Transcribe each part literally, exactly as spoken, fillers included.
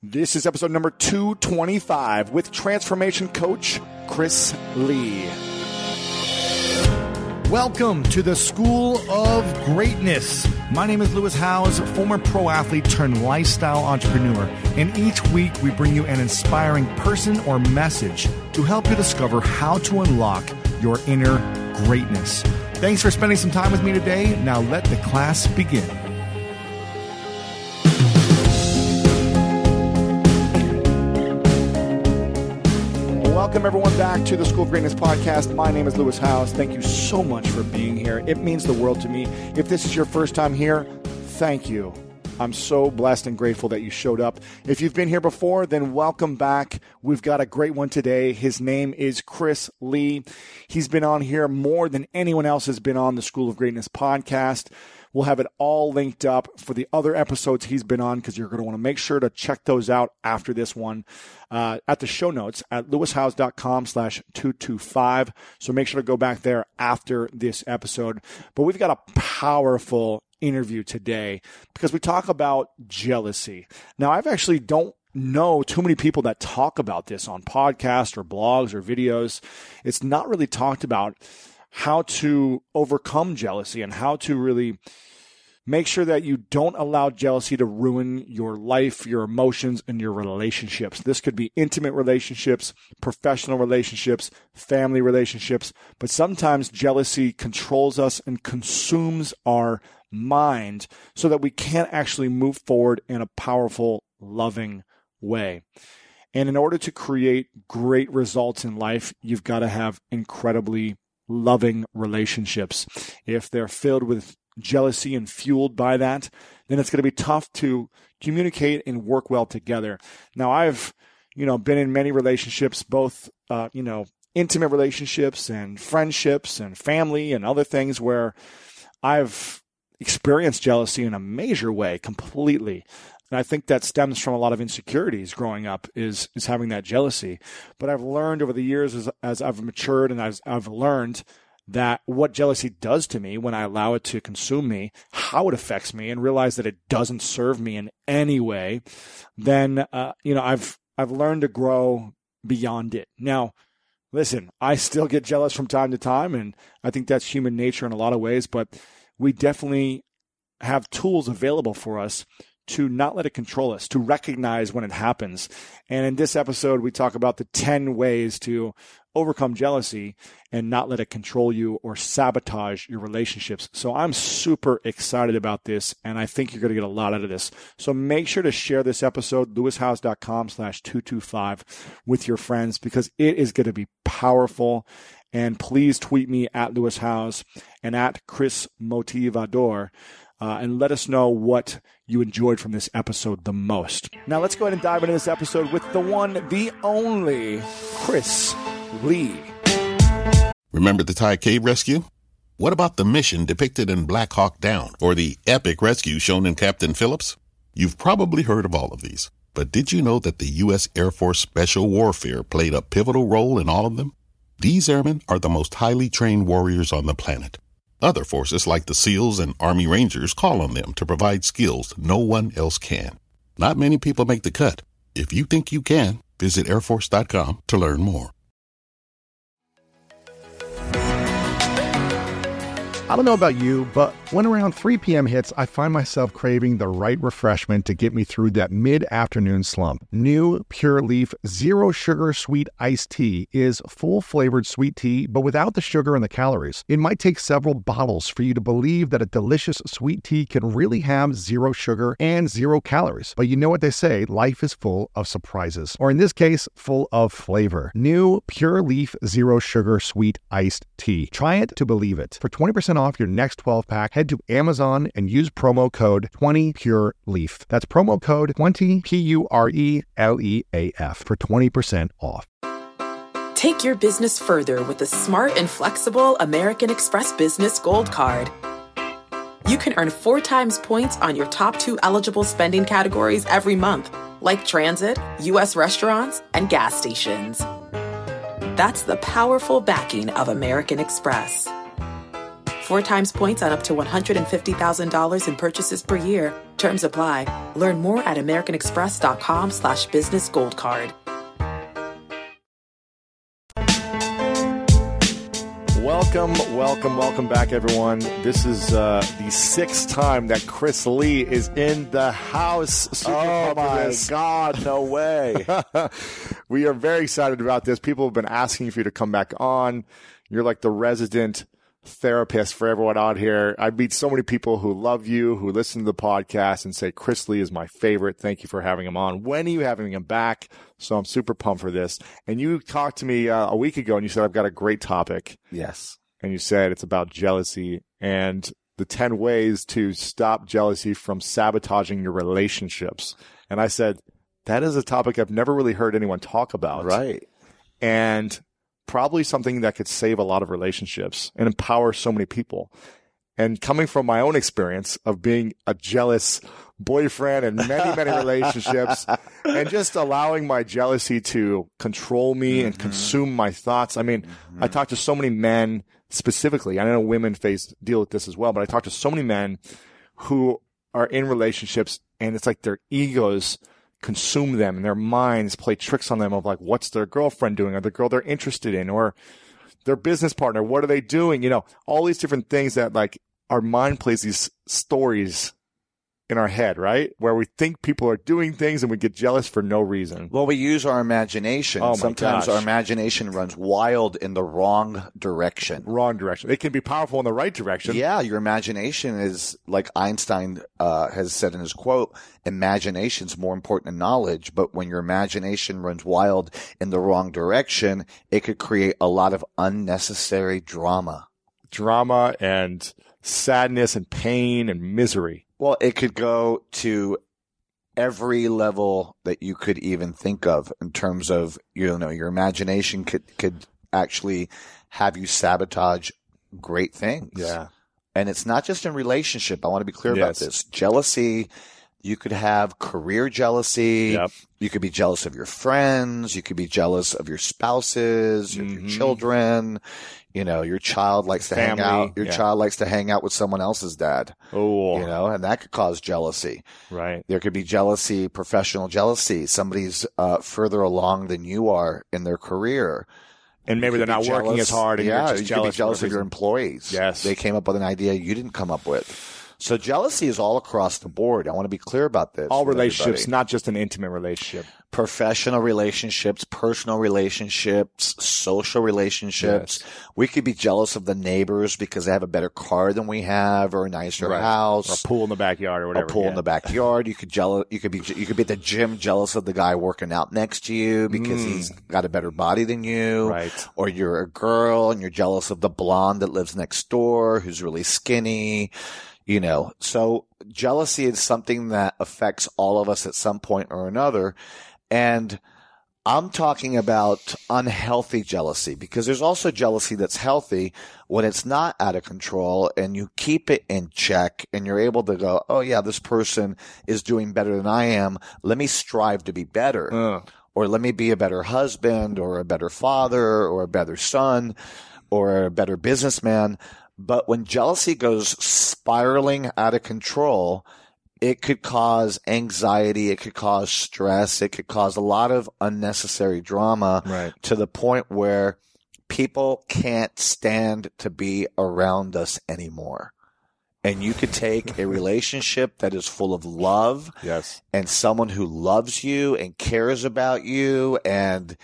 This is episode number two twenty-five with transformation coach Chris Lee. Welcome to the School of Greatness. My name is Lewis Howes, former pro athlete turned lifestyle entrepreneur. And each week we bring you an inspiring person or message to help you discover how to unlock your inner greatness. Thanks for spending some time with me today. Now let the class begin. Welcome, everyone, back to the School of Greatness podcast. My name is Lewis Howes. Thank you so much for being here. It means the world to me. If this is your first time here, thank you. I'm so blessed and grateful that you showed up. If you've been here before, then welcome back. We've got a great one today. His name is Chris Lee. He's been on here more than anyone else has been on the School of Greatness podcast. We'll have it all linked up for the other episodes he's been on because you're going to want to make sure to check those out after this one uh, at the show notes at lewishowes.com slash 225. So make sure to go back there after this episode. But we've got a powerful interview today because we talk about jealousy. Now, I've actually don't know too many people that talk about this on podcasts or blogs or videos. It's not really talked about how to overcome jealousy and how to really make sure that you don't allow jealousy to ruin your life, your emotions, and your relationships. This could be intimate relationships, professional relationships, family relationships, but sometimes jealousy controls us and consumes our mind so that we can't actually move forward in a powerful, loving way. And in order to create great results in life, you've got to have incredibly loving relationships. If they're filled with jealousy and fueled by that, then it's going to be tough to communicate and work well together. Now, I've, you know, been in many relationships, both, uh, you know, intimate relationships and friendships and family and other things where I've experienced jealousy in a major way completely. And I think that stems from a lot of insecurities growing up is, is having that jealousy. But I've learned over the years as, as I've matured and as I've learned that what jealousy does to me when I allow it to consume me, how it affects me, and realize that it doesn't serve me in any way, then, uh, you know, I've, I've learned to grow beyond it. Now, listen, I still get jealous from time to time, and I think that's human nature in a lot of ways, but we definitely have tools available for us to not let it control us, to recognize when it happens. And in this episode, we talk about the ten ways to overcome jealousy and not let it control you or sabotage your relationships. So I'm super excited about this, and I think you're going to get a lot out of this. So make sure to share this episode, lewishowes.com slash 225 with your friends, because it is going to be powerful. And please tweet me at Lewis Howes and at Chris Motivador. Uh, and let us know what you enjoyed from this episode the most. Now let's go ahead and dive into this episode with the one, the only, Chris Lee. Remember the Thai cave rescue? What about the mission depicted in Black Hawk Down or the epic rescue shown in Captain Phillips? You've probably heard of all of these, but did you know that the U S Air Force Special Warfare played a pivotal role in all of them? These airmen are the most highly trained warriors on the planet. Other forces like the SEALs and Army Rangers call on them to provide skills no one else can. Not many people make the cut. If you think you can, visit air force dot com to learn more. I don't know about you, but when around three p.m. hits, I find myself craving the right refreshment to get me through that mid-afternoon slump. New Pure Leaf Zero Sugar Sweet Iced Tea is full-flavored sweet tea, but without the sugar and the calories. It might take several bottles for you to believe that a delicious sweet tea can really have zero sugar and zero calories. But you know what they say, life is full of surprises. Or in this case, full of flavor. New Pure Leaf Zero Sugar Sweet Iced Tea. Try it to believe it. For twenty percent off your next twelve pack, head to Amazon and use promo code twenty pure leaf. That's promo code twenty P U R E L E A F for twenty percent off. Take your business further with the smart and flexible American Express Business Gold Card. You can earn four times points on your top two eligible spending categories every month, like transit, U S restaurants, and gas stations. That's the powerful backing of American Express. Four times points on up to one hundred fifty thousand dollars in purchases per year. Terms apply. Learn more at americanexpress.com slash business gold card. Welcome, welcome, welcome back, everyone. This is uh, the sixth time that Chris Lee is in the house. Super oh, my this. God, no way. We are very excited about this. People have been asking for you to come back on. You're like the resident therapist for everyone out here. I meet so many people who love you, who listen to the podcast and say, Chris Lee is my favorite. Thank you for having him on. When are you having him back? So I'm super pumped for this. And you talked to me uh, a week ago and you said, I've got a great topic. Yes. And you said it's about jealousy and the ten ways to stop jealousy from sabotaging your relationships. And I said, that is a topic I've never really heard anyone talk about. Right. And probably something that could save a lot of relationships and empower so many people. And coming from my own experience of being a jealous boyfriend and many, many relationships and just allowing my jealousy to control me mm-hmm. and consume my thoughts. I mean, mm-hmm. I talk to so many men specifically. I know women face deal with this as well, but I talk to so many men who are in relationships and it's like their egos consume them and their minds play tricks on them of like, what's their girlfriend doing or the girl they're interested in or their business partner? What are they doing? You know, all these different things that like our mind plays these stories in our head, right? Where we think people are doing things and we get jealous for no reason. Well, we use our imagination. Oh my Sometimes gosh. our imagination runs wild in the wrong direction. Wrong direction. It can be powerful in the right direction. Yeah, your imagination is, like Einstein uh, has said in his quote, imagination's more important than knowledge. But when your imagination runs wild in the wrong direction, it could create a lot of unnecessary drama. Drama and sadness and pain and misery. Well, it could go to every level that you could even think of in terms of, you know, your imagination could, could actually have you sabotage great things. Yeah. And it's not just in relationship. I want to be clear Yes. about this. Jealousy, you could have career jealousy. Yep. You could be jealous of your friends. You could be jealous of your spouses, mm-hmm. your children. You know, your child likes to Family, hang out. Your yeah. child likes to hang out with someone else's dad. Oh, You know, and that could cause jealousy. right. There could be jealousy, professional jealousy. Somebody's uh, further along than you are in their career. And maybe they're You could not be working jealous- as hard and yeah, you're just you jealous. could be jealous for of your reason. employees. Yes. They came up with an idea you didn't come up with. So jealousy is all across the board. I want to be clear about this. All with relationships, everybody. not just an intimate relationship. Professional relationships, personal relationships, social relationships. Yes. We could be jealous of the neighbors because they have a better car than we have or a nicer Right. house. Or a pool in the backyard or whatever. A pool yeah. in the backyard. You could jealous. You could be. You could be at the gym jealous of the guy working out next to you because Mm. he's got a better body than you. Right. Or you're a girl and you're jealous of the blonde that lives next door who's really skinny. You know. So jealousy is something that affects all of us at some point or another, and I'm talking about unhealthy jealousy because there's also jealousy that's healthy when it's not out of control and you keep it in check and you're able to go, oh yeah, this person is doing better than I am. Let me strive to be better. Uh. Or let me be a better husband or a better father or a better son or a better businessman. But when jealousy goes spiraling out of control, it could cause anxiety. It could cause stress. It could cause a lot of unnecessary drama Right. to the point where people can't stand to be around us anymore. And you could take a relationship that is full of love Yes. and someone who loves you and cares about you and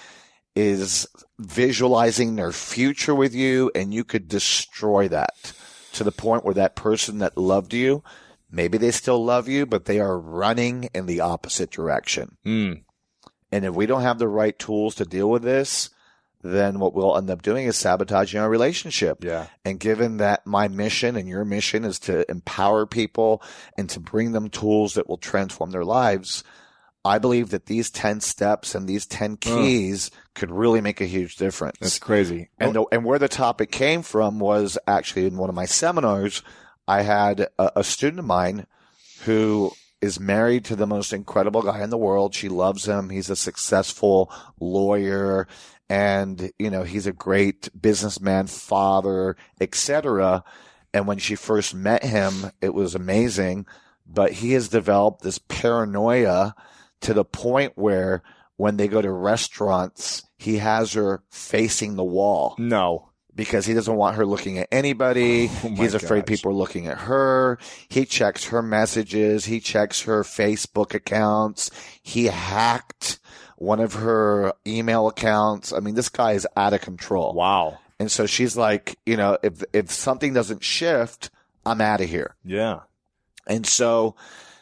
is visualizing their future with you, and you could destroy that to the point where that person that loved you, maybe they still love you, but they are running in the opposite direction. Mm. And if we don't have the right tools to deal with this, then what we'll end up doing is sabotaging our relationship. Yeah. And given that my mission and your mission is to empower people and to bring them tools that will transform their lives, I believe that these ten steps and these ten keys uh, could really make a huge difference. That's crazy. And the, and where the topic came from was actually in one of my seminars. I had a, a student of mine who is married to the most incredible guy in the world. She loves him. He's a successful lawyer, and you know he's a great businessman, father, et cetera. And when she first met him, it was amazing. But he has developed this paranoia to the point where when they go to restaurants, he has her facing the wall. No. Because he doesn't want her looking at anybody. Oh He's afraid gosh. people are looking at her. He checks her messages. He checks her Facebook accounts. He hacked one of her email accounts. I mean, this guy is out of control. Wow. And so she's like, you know, if if something doesn't shift, I'm out of here. Yeah. And so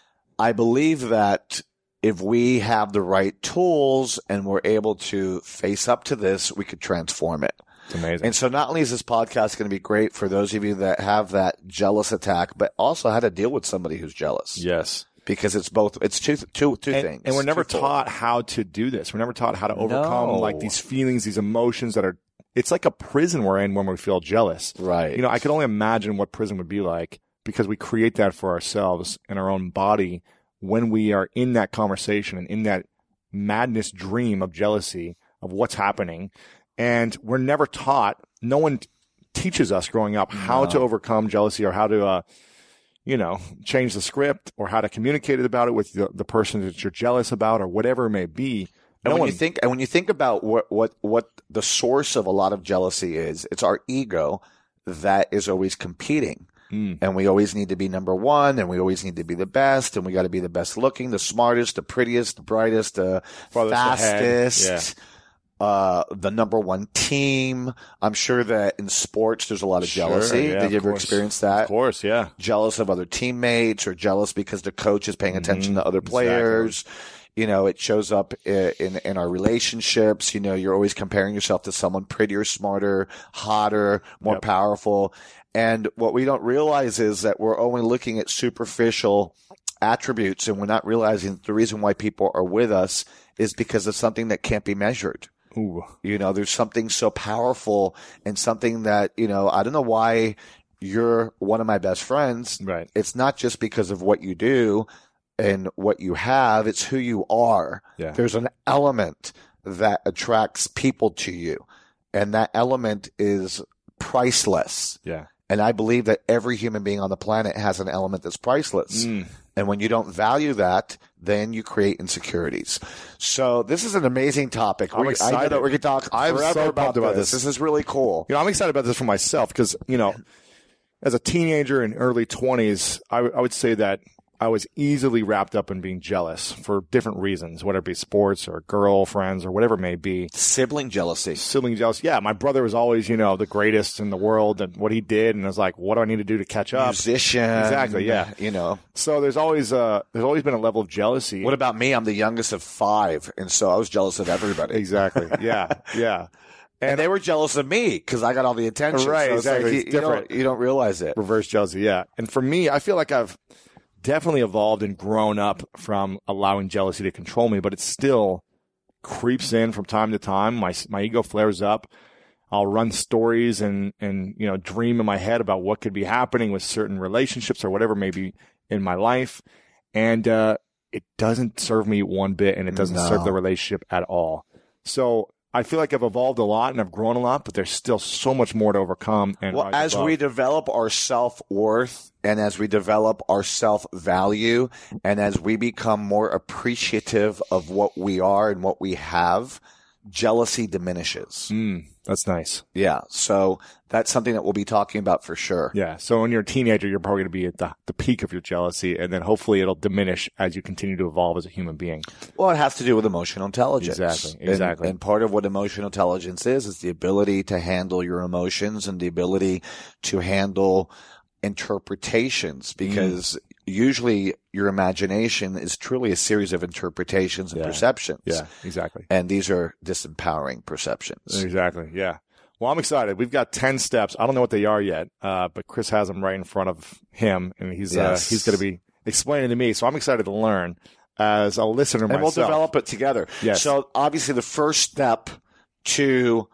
I believe that if we have the right tools and we're able to face up to this, we could transform it. It's amazing. And so not only is this podcast going to be great for those of you that have that jealous attack, but also how to deal with somebody who's jealous. Yes. Because it's both, it's two, two, two and, things. And we're never Twofold. taught how to do this. We're never taught how to overcome No. like these feelings, these emotions that are, it's like a prison we're in when we feel jealous. Right. You know, I could only imagine what prison would be like because we create that for ourselves in our own body when we are in that conversation and in that madness dream of jealousy of what's happening. And we're never taught, no one t- teaches us growing up how No. to overcome jealousy or how to, uh, you know, change the script or how to communicate about it with the, the person that you're jealous about or whatever it may be. And No when one, you think, and when you think about what, what, what the source of a lot of jealousy is, it's our ego that is always competing. Mm. And we always need to be number one, and we always need to be the best, and we got to be the best looking, the smartest, the prettiest, the brightest, the Farthest ahead. fastest, uh, the number one team. I'm sure that in sports there's a lot of Sure, jealousy. yeah, Did you of ever course. experience that? Of course, yeah. Jealous of other teammates or jealous because the coach is paying attention Mhm, to other players. You know, it shows up in, in in our relationships. You know, you're always comparing yourself to someone prettier, smarter, hotter, more Yep. powerful. And what we don't realize is that we're only looking at superficial attributes, and we're not realizing that the reason why people are with us is because of something that can't be measured. Ooh. You know, there's something so powerful and something that, you know, I don't know why you're one of my best friends. Right. It's not just because of what you do and what you have, it's who you are. Yeah. There's an element that attracts people to you, and that element is priceless. Yeah. And I believe that every human being on the planet has an element that's priceless. Mm. And when you don't value that, then you create insecurities. So this is an amazing topic. I'm We- I know excited. that we could talk I'm forever so about, pumped about this. this. This is really cool. You know, I'm excited about this for myself because, you know, as a teenager in early twenties, I, w- I would say that I was easily wrapped up in being jealous for different reasons, whether it be sports or girlfriends or whatever it may be. Sibling jealousy. Sibling jealous. Yeah, my brother was always, you know, the greatest in the world and what he did. And I was like, what do I need to do to catch up? Musician. Exactly, yeah. You know. So there's always, uh, there's always been a level of jealousy. What about me? I'm the youngest of five, and so I was jealous of everybody. Exactly. Yeah. Yeah. And they were jealous of me because I got all the attention. Right, So it's like, exactly. you, It's you, don't, different. you don't realize it. Reverse jealousy, yeah. And for me, I feel like I've definitely evolved and grown up from allowing jealousy to control me, but it still creeps in from time to time. My my ego flares up. I'll run stories and and you know dream in my head about what could be happening with certain relationships or whatever may be in my life, and uh, it doesn't serve me one bit, and it doesn't No. serve the relationship at all. So I feel like I've evolved a lot and I've grown a lot, but there's still so much more to overcome. And Well, rise as above. we develop our self-worth and as we develop our self-value and as we become more appreciative of what we are and what we have, jealousy diminishes. Mm, that's nice. Yeah. So that's something that we'll be talking about for sure. Yeah. So when you're a teenager, you're probably going to be at the, the peak of your jealousy, and then hopefully it'll diminish as you continue to evolve as a human being. Well, it has to do with emotional intelligence. Exactly, And- exactly. And, part of what emotional intelligence is, is the ability to handle your emotions and the ability to handle interpretations, because usually your imagination is truly a series of interpretations and Yeah. perceptions. Yeah, exactly. And these are disempowering perceptions. Exactly. Yeah. Well, I'm excited. We've got ten steps. I don't know what they are yet, uh, but Chris has them right in front of him, and he's Yes. uh, he's going to be explaining to me. So I'm excited to learn as a listener And we'll myself. develop it together. Yes. So obviously the first step to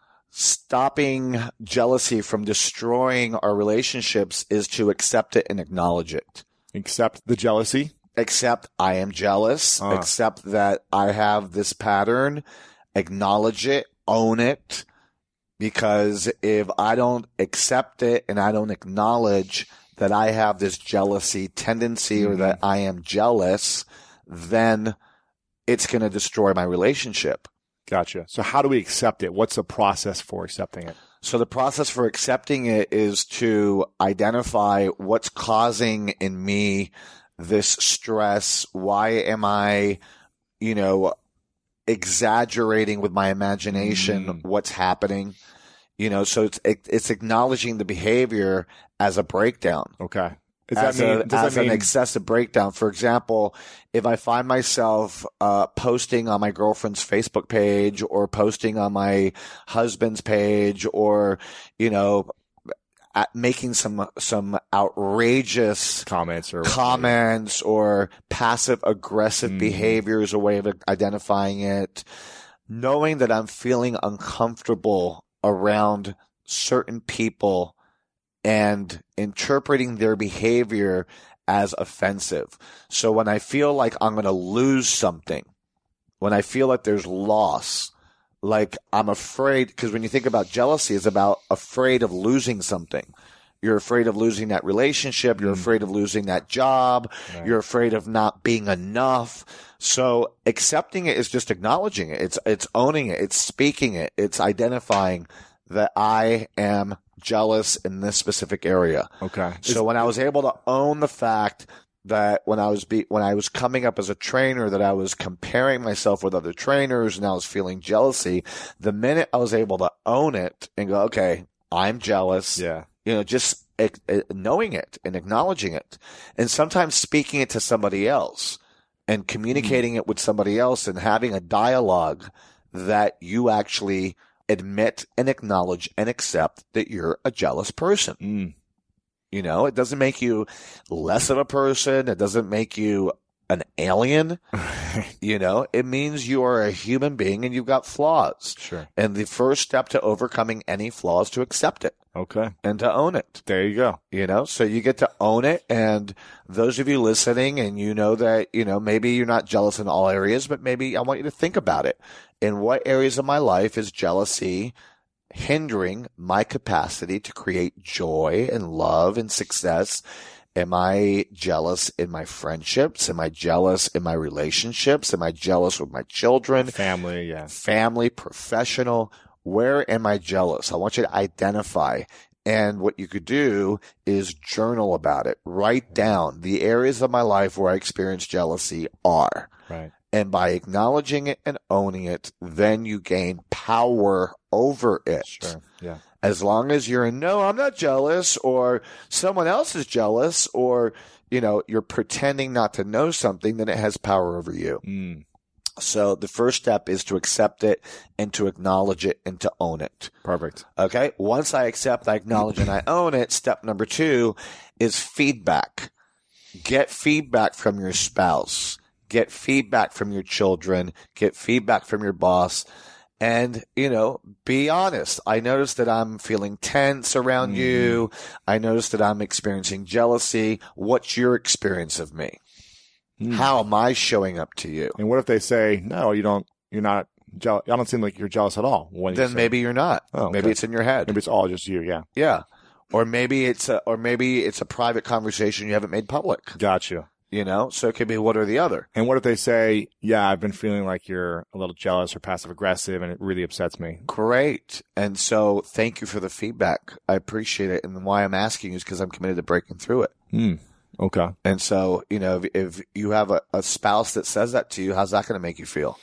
stopping jealousy from destroying our relationships is to accept it and acknowledge it. Accept the jealousy. Accept I am jealous. Uh. Accept that I have this pattern. Acknowledge it. Own it. Because if I don't accept it and I don't acknowledge that I have this jealousy tendency mm-hmm. or that I am jealous, then it's going to destroy my relationship. Gotcha. So how do we accept it? What's the process for accepting it? So the process for accepting it is to identify what's causing in me this stress. Why am I, you know, exaggerating with my imagination mm. what's happening? You know, so it's it's acknowledging the behavior as a breakdown. Okay. Does as that mean, a, does as that mean... an excessive breakdown. For example, if I find myself uh, posting on my girlfriend's Facebook page or posting on my husband's page or, you know, at making some some outrageous comments or comments or passive aggressive mm. behavior is a way of identifying it, knowing that I'm feeling uncomfortable around certain people and interpreting their behavior as offensive. So when I feel like I'm going to lose something, when I feel like there's loss, like I'm afraid, because when you think about jealousy, it's about afraid of losing something. You're afraid of losing that relationship. You're mm. afraid of losing that job. Right. You're afraid of not being enough. So accepting it is just acknowledging it. It's, it's owning it. It's speaking it. It's identifying that I am jealous in this specific area. Okay. So when I was able to own the fact that when I was be, when I was coming up as a trainer, that I was comparing myself with other trainers and I was feeling jealousy, the minute I was able to own it and go, okay, I'm jealous. Yeah. You know, just knowing it and acknowledging it, and sometimes speaking it to somebody else and communicating mm. it with somebody else and having a dialogue that you actually admit and acknowledge and accept that you're a jealous person. Mm. You know, it doesn't make you less of a person. It doesn't make you an alien. You know, it means you are a human being and you've got flaws. Sure. And the first step to overcoming any flaws is to accept it. Okay. And to own it. There you go. You know, so you get to own it. And those of you listening and you know that, you know, maybe you're not jealous in all areas, but maybe I want you to think about it. In what areas of my life is jealousy hindering my capacity to create joy and love and success? Am I jealous in my friendships? Am I jealous in my relationships? Am I jealous with my children? Family, yeah. Family, professional. Where am I jealous? I want you to identify. And what you could do is journal about it. Write down the areas of my life where I experience jealousy are. Right. And by acknowledging it and owning it, then you gain power over it. Sure. Yeah. As long as you're in, no, I'm not jealous, or someone else is jealous, or, you know, you're pretending not to know something, then it has power over you. Mm. So the first step is to accept it and to acknowledge it and to own it. Perfect. Okay. Once I accept, I acknowledge, and I own it, step number two is feedback. Get feedback from your spouse. Get feedback from your children. Get feedback from your boss. And, you know, be honest. I notice that I'm feeling tense around mm. you. I notice that I'm experiencing jealousy. What's your experience of me? Mm. How am I showing up to you? And what if they say, no, you don't, you're not jealous. I don't seem like you're jealous at all. When then you maybe you're not. Oh, maybe okay. it's in your head. Maybe it's all just you. Yeah. Yeah. Or maybe it's a, or maybe it's a private conversation you haven't made public. Gotcha. You know, so it could be one or the other. And what if they say, yeah, I've been feeling like you're a little jealous or passive aggressive and it really upsets me? Great. And so thank you for the feedback. I appreciate it. And why I'm asking you is because I'm committed to breaking through it. Mm. Okay. And so, you know, if, if you have a, a spouse that says that to you, how's that going to make you feel?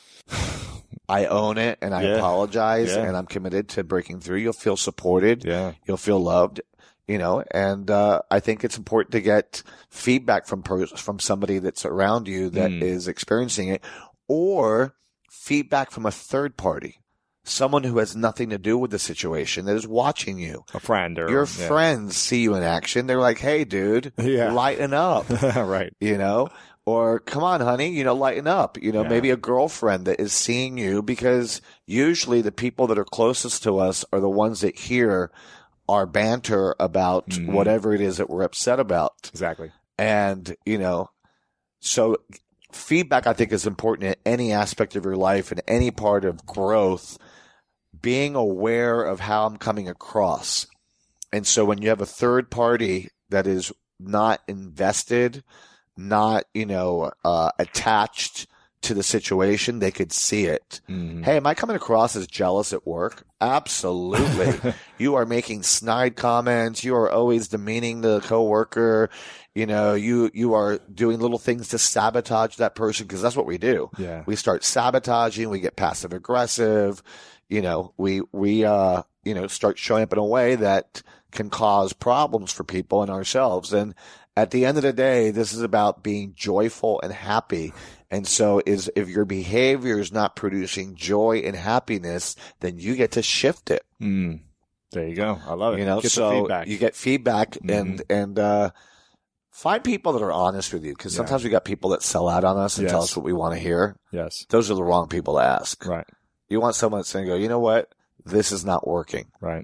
I own it and I yeah. apologize yeah. and I'm committed to breaking through. You'll feel supported. Yeah. You'll feel loved. You know, and uh, I think it's important to get feedback from pers- from somebody that's around you that mm. is experiencing it, or feedback from a third party, someone who has nothing to do with the situation that is watching you. A friend or your yeah. friends see you in action. They're like, "Hey, dude, yeah. lighten up," right? You know, or "Come on, honey, you know, lighten up." You know, yeah. maybe a girlfriend that is seeing you, because usually the people that are closest to us are the ones that hear our banter about mm-hmm. whatever it is that we're upset about. Exactly. And, you know, so feedback, I think, is important in any aspect of your life and any part of growth. being aware of how I'm coming across. And so when you have a third party that is not invested, not, you know, uh, attached to the situation, they could see it. Mm-hmm. Hey, am I coming across as jealous at work? Absolutely. You are making snide comments. You are always demeaning the coworker. You know, you, you are doing little things to sabotage that person, because that's what we do. Yeah. We start sabotaging. We get passive aggressive. You know, we, we, uh, you know, start showing up in a way that can cause problems for people and ourselves. And at the end of the day, this is about being joyful and happy. And so is if your behavior is not producing joy and happiness, then you get to shift it. Mm. There you go. I love it. You know, get so feedback. you get feedback mm-hmm. and, and, uh, find people that are honest with you, because sometimes yeah. we got people that sell out on us and yes. tell us what we want to hear. Yes. Those are the wrong people to ask. Right. You want someone that's going to go, you know what? This is not working. Right.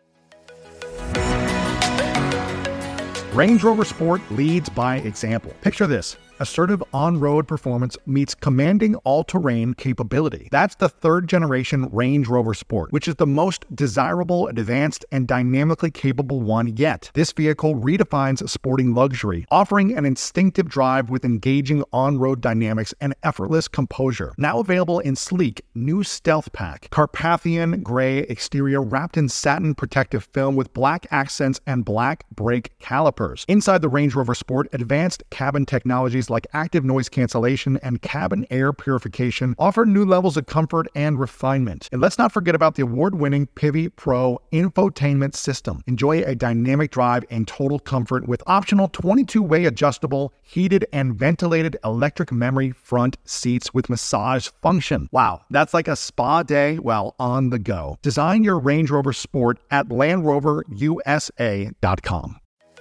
Range Rover Sport leads by example. Picture this. Assertive on-road performance meets commanding all-terrain capability. That's the third-generation Range Rover Sport, which is the most desirable, advanced, and dynamically capable one yet. This vehicle redefines sporting luxury, offering an instinctive drive with engaging on-road dynamics and effortless composure. Now available in sleek, new Stealth Pack, Carpathian gray exterior wrapped in satin protective film with black accents and black brake calipers. Inside the Range Rover Sport, advanced cabin technologies like active noise cancellation and cabin air purification offer new levels of comfort and refinement. And let's not forget about the award-winning Pivi Pro infotainment system. Enjoy a dynamic drive and total comfort with optional twenty-two way adjustable, heated and ventilated electric memory front seats with massage function. Wow, that's like a spa day while on the go. Design your Range Rover Sport at land rover u s a dot com.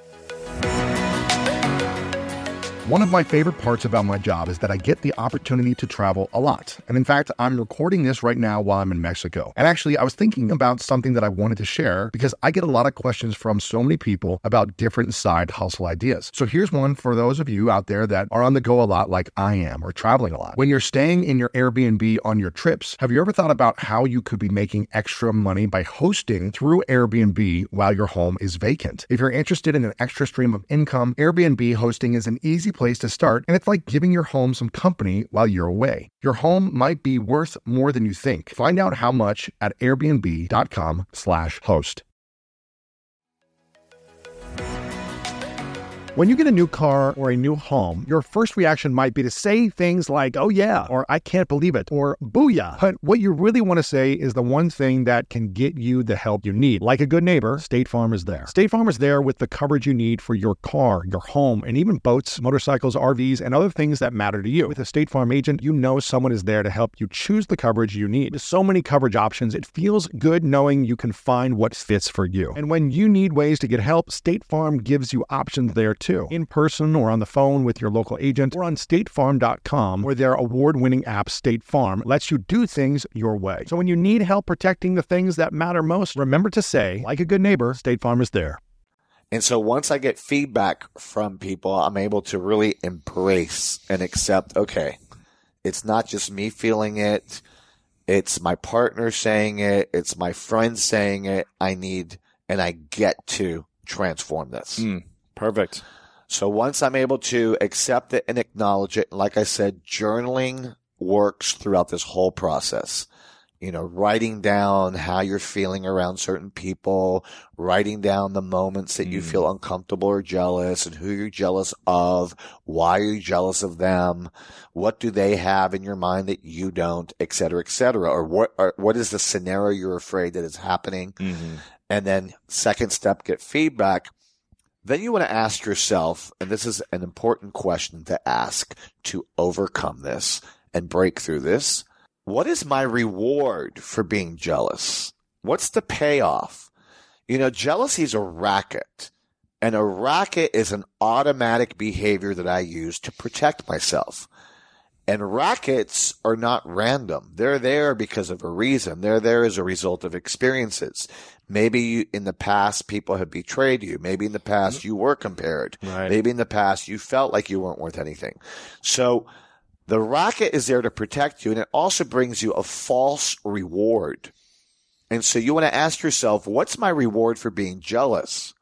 One of my favorite parts about my job is that I get the opportunity to travel a lot. And in fact, I'm recording this right now while I'm in Mexico. And actually, I was thinking about something that I wanted to share because I get a lot of questions from so many people about different side hustle ideas. So here's one for those of you out there that are on the go a lot like I am, or traveling a lot. When you're staying in your Airbnb on your trips, have you ever thought about how you could be making extra money by hosting through Airbnb while your home is vacant? If you're interested in an extra stream of income, Airbnb hosting is an easy place to start, and it's like giving your home some company while you're away. Your home might be worth more than you think. Find out how much at airbnb dot com slash host. When you get a new car or a new home, your first reaction might be to say things like, oh yeah, or I can't believe it, or booyah. But what you really want to say is the one thing that can get you the help you need. Like a good neighbor, State Farm is there. State Farm is there with the coverage you need for your car, your home, and even boats, motorcycles, R Vs, and other things that matter to you. With a State Farm agent, you know someone is there to help you choose the coverage you need. With so many coverage options, it feels good knowing you can find what fits for you. And when you need ways to get help, State Farm gives you options there too. In person or on the phone with your local agent or on state farm dot com, where their award-winning app State Farm lets you do things your way. So when you need help protecting the things that matter most, remember to say, like a good neighbor, State Farm is there. And so once I get feedback from people, I'm able to really embrace and accept, okay, it's not just me feeling it. It's my partner saying it. It's my friends saying it. I need, and I get to transform this. Mm, perfect. So once I'm able to accept it and acknowledge it, like I said, journaling works throughout this whole process. You know, writing down how you're feeling around certain people, writing down the moments that mm. you feel uncomfortable or jealous and who you're jealous of, why are you jealous of them, what do they have in your mind that you don't, et cetera, et cetera, or what, or what is the scenario you're afraid that is happening? Mm-hmm. And then second step, get feedback. Then you want to ask yourself, and this is an important question to ask to overcome this and break through this. What is my reward for being jealous? What's the payoff? You know, jealousy is a racket, and a racket is an automatic behavior that I use to protect myself. And rackets are not random. They're there because of a reason. They're there as a result of experiences. Maybe you, in the past, people have betrayed you. Maybe in the past, you were compared. Right. Maybe in the past, you felt like you weren't worth anything. So the racket is there to protect you, and it also brings you a false reward. And so you want to ask yourself, what's my reward for being jealous?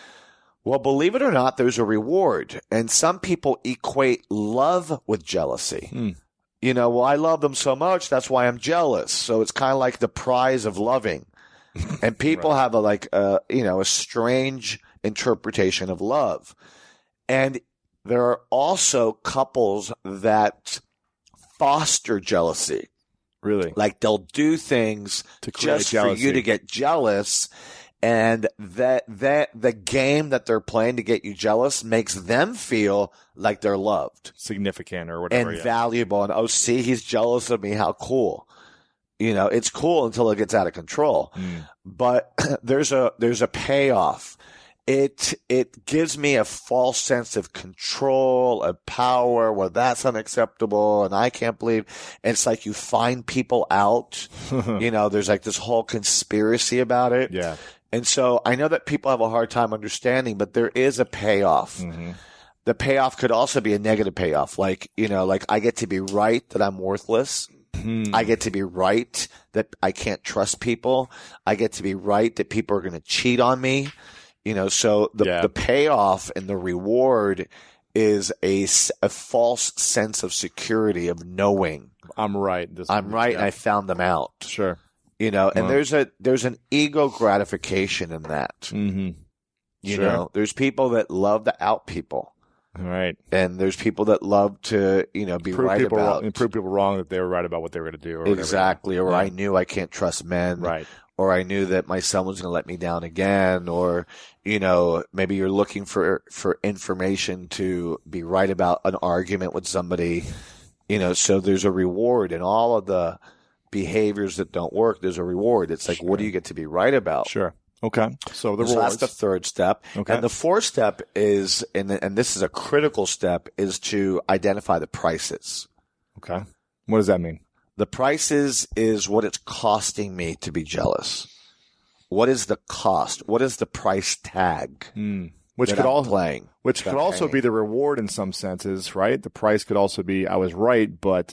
Well, believe it or not, there's a reward. And some people equate love with jealousy. Hmm. You know, well, I love them so much, that's why I'm jealous. So it's kind of like the prize of loving. And people Right. have a like a, you know, a strange interpretation of love. And there are also couples that foster jealousy. Really? Like they'll do things To create just jealousy. for you to get jealous. And that that the game that they're playing to get you jealous makes them feel like they're loved Significant or whatever. and yeah. valuable. And oh, see, he's jealous of me. How cool. You know, it's cool until it gets out of control. Mm. But there's a there's a payoff. It it gives me a false sense of control, of power. Well, that's unacceptable, and I can't believe. And it's like you find people out. You know, there's like this whole conspiracy about it. Yeah. And so I know that people have a hard time understanding, but there is a payoff. Mm-hmm. The payoff could also be a negative payoff. Like, you know, like I get to be right that I'm worthless. Hmm. I get to be right that I can't trust people. I get to be right that people are going to cheat on me. You know, so the, Yeah. the payoff and the reward is a, s- a false sense of security of knowing I'm right. This, I'm right yeah. and I found them out. Sure. You know, and Wow. there's a there's an ego gratification in that. Mm-hmm. You Sure. know, there's people that love to out people, All right. and there's people that love to, you know, be Prove right people about wrong, prove people wrong that they were right about what they were going to do. Or whatever. exactly. Or Yeah. I knew I can't trust men. Right. Or I knew that my son was going to let me down again. Or, you know, maybe you're looking for for information to be right about an argument with somebody. You know, so there's a reward in all of the behaviors that don't work. There's a reward. It's like, what do you get to be right about? Sure. Okay. So the So rewards. that's the third step. Okay. And the fourth step is, and, and this is a critical step, is to identify the prices. Okay. What does that mean? The prices is what it's costing me to be jealous. What is the cost? What is the price tag Mm. Which that could I'm also playing? Which that could I'm also paying? be the reward in some senses, right? The price could also be I was right, but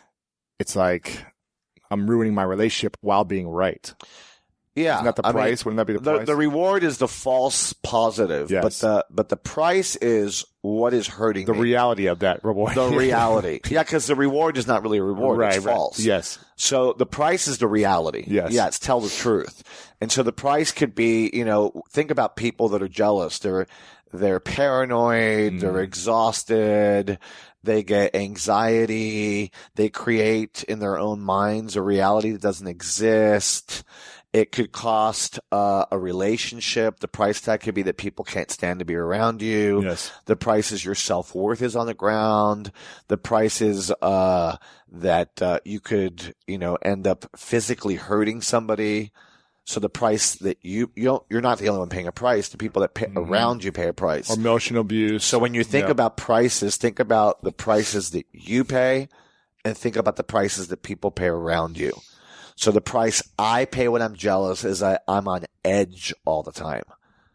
it's like I'm ruining my relationship while being right. Yeah. Isn't that the I mean, price? Wouldn't that be the, the, price? the reward is the false positive, Yes. but the but the price is what is hurting the me. reality of that reward. the reality. Yeah, because the reward is not really a reward. right, it's right. false. Yes. So the price is the reality. Yes. Yeah, it's tell the truth. And so the price could be, you know, think about people that are jealous. They're they're paranoid, Mm. they're exhausted, they get anxiety, they create in their own minds a reality that doesn't exist. It could cost uh, a relationship. The price tag could be that people can't stand to be around you. Yes. The price is your self-worth is on the ground. The price is uh, that uh, you could, you know, end up physically hurting somebody. So the price that you, you don't, you're not the only one paying a price. The people that pay Mhm. around you pay a price. Or emotional abuse. So when you think Yeah. about prices, think about the prices that you pay and think about the prices that people pay around you. So the price I pay when I'm jealous is I, I'm on edge all the time.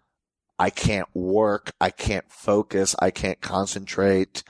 I can't work. I can't focus. I can't concentrate.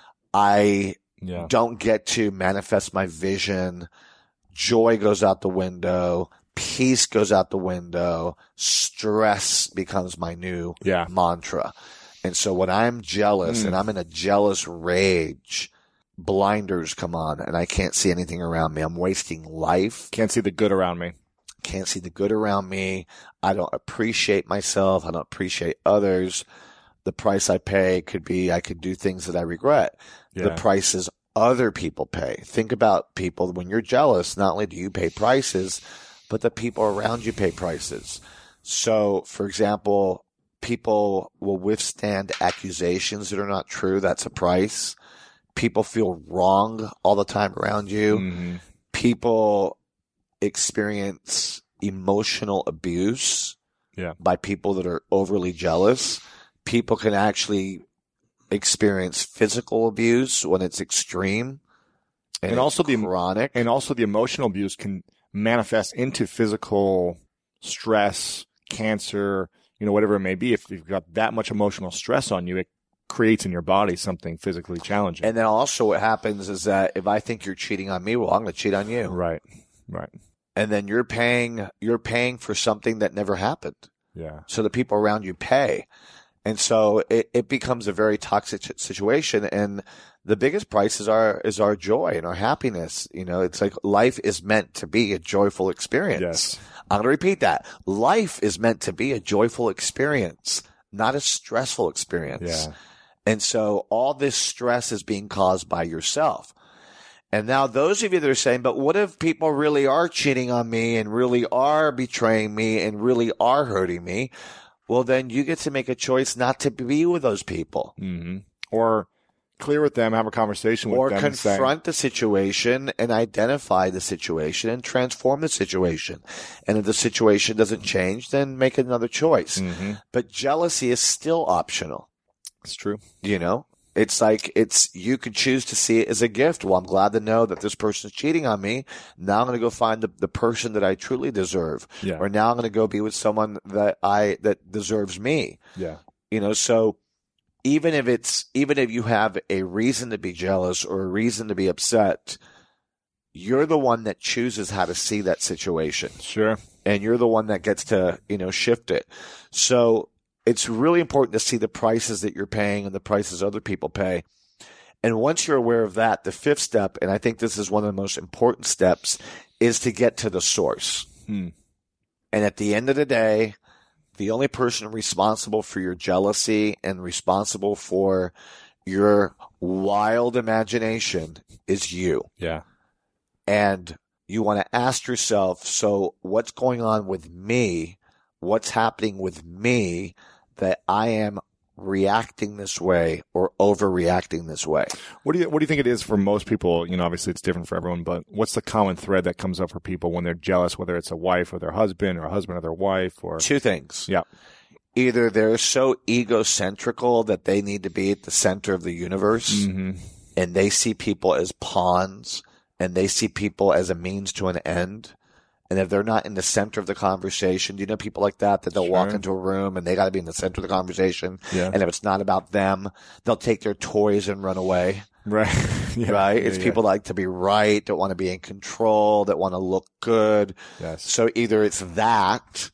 I yeah. don't get to manifest my vision. Joy goes out the window. Peace goes out the window. Stress becomes my new Yeah. mantra. And so when I'm jealous Mm. and I'm in a jealous rage, blinders come on and I can't see anything around me. I'm wasting life. Can't see the good around me. Can't see the good around me. I don't appreciate myself. I don't appreciate others. The price I pay could be I could do things that I regret. The Yeah. prices other people pay. Think about people when you're jealous, not only do you pay prices, but the people around you pay prices. So, for example, people will withstand accusations that are not true. That's a price. People feel wrong all the time around you. Mhm. People experience emotional abuse Yeah. by people that are overly jealous. People can actually experience physical abuse when it's extreme and, And also the- chronic. And also the emotional abuse can manifest into physical stress, cancer, you know, whatever it may be. If you've got that much emotional stress on you, it creates in your body something physically challenging. And then also what happens is that if I think you're cheating on me, well, I'm going to cheat on you. right. Right. and then you're paying you're paying for something that never happened. Yeah. So the people around you pay. And so it, it becomes a very toxic situation. And the biggest price is our is our joy and our happiness. You know, it's like life is meant to be a joyful experience. Yes. I'm going to repeat that. Life is meant to be a joyful experience, not a stressful experience. Yeah. And so all this stress is being caused by yourself. And now those of you that are saying, but what if people really are cheating on me and really are betraying me and really are hurting me? Well, then you get to make a choice not to be with those people. Mm-hmm. Or clear with them, have a conversation with or them. Confront the situation and identify the situation and transform the situation. And if the situation doesn't change, then make another choice. Mm-hmm. But jealousy is still optional. It's true. You know? It's like, it's, you could choose to see it as a gift. Well, I'm glad to know that this person's cheating on me. Now I'm going to go find the, the person that I truly deserve. Yeah. Or now I'm going to go be with someone that I, that deserves me. Yeah. You know, so even if it's, even if you have a reason to be jealous or a reason to be upset, you're the one that chooses how to see that situation. Sure. And you're the one that gets to, you know, shift it. So, it's really important to see the prices that you're paying and the prices other people pay. And once you're aware of that, the fifth step, and I think this is one of the most important steps, is to get to the source. Hmm. And at the end of the day, the only person responsible for your jealousy and responsible for your wild imagination is you. Yeah. And you want to ask yourself, so what's going on with me? What's happening with me that I am reacting this way or overreacting this way? What do you what do you think it is for most people? You know, obviously it's different for everyone, but what's the common thread that comes up for people when they're jealous, whether it's a wife or their husband or a husband or their wife or Two things. Yeah. Either they're so egocentrical that they need to be at the center of the universe mm-hmm. and they see people as pawns and they see people as a means to an end. And if they're not in the center of the conversation, do you know people like that, that they'll Sure. walk into a room and they got to be in the center of the conversation. Yeah. And if it's not about them, they'll take their toys and run away. Right. yeah. Right? Yeah, It's yeah. people that like to be right, that want to be in control, that want to look good. Yes. So either it's that,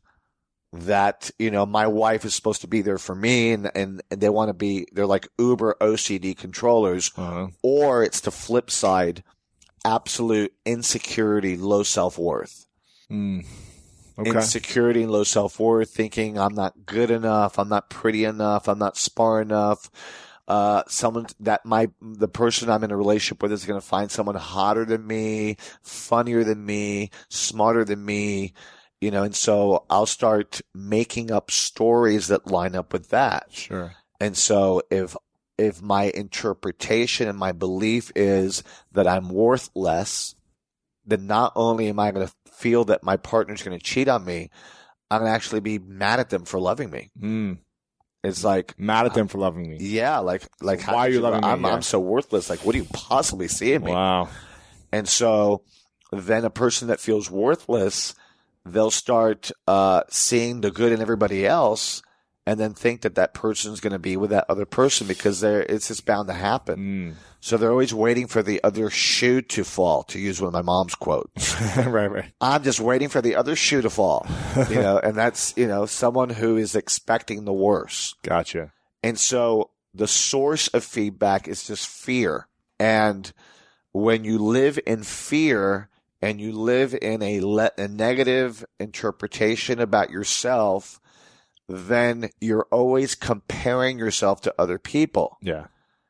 that, you know, my wife is supposed to be there for me and, and, and they want to be, they're like uber O C D controllers, Uh-huh. or it's the flip side, absolute insecurity, low self-worth. Mm. Okay. Insecurity and low self-worth, thinking I'm not good enough, I'm not pretty enough, I'm not smart enough. Uh, someone that my, the person I'm in a relationship with is going to find someone hotter than me, funnier than me, smarter than me, you know, and so I'll start making up stories that line up with that. Sure. And so if, if my interpretation and my belief is that I'm worth less, then not only am I going to feel that my partner's going to cheat on me, I'm going to actually be mad at them for loving me. Mm. It's like, Mad at them for loving me. yeah, like, like, So how why are could you loving me? I'm, Yeah. I'm so worthless. Like, what do you possibly see in me? Wow. And so then a person that feels worthless, they'll start, uh, seeing the good in everybody else and then think that that person's going to be with that other person because they're, it's just bound to happen. Mm. So they're always waiting for the other shoe to fall, to use one of my mom's quotes. right, right. I'm just waiting for the other shoe to fall, you know, and that's, you know, someone who is expecting the worst. Gotcha. And so the source of feedback is just fear. And when you live in fear and you live in a, le- a negative interpretation about yourself, then you're always comparing yourself to other people. Yeah.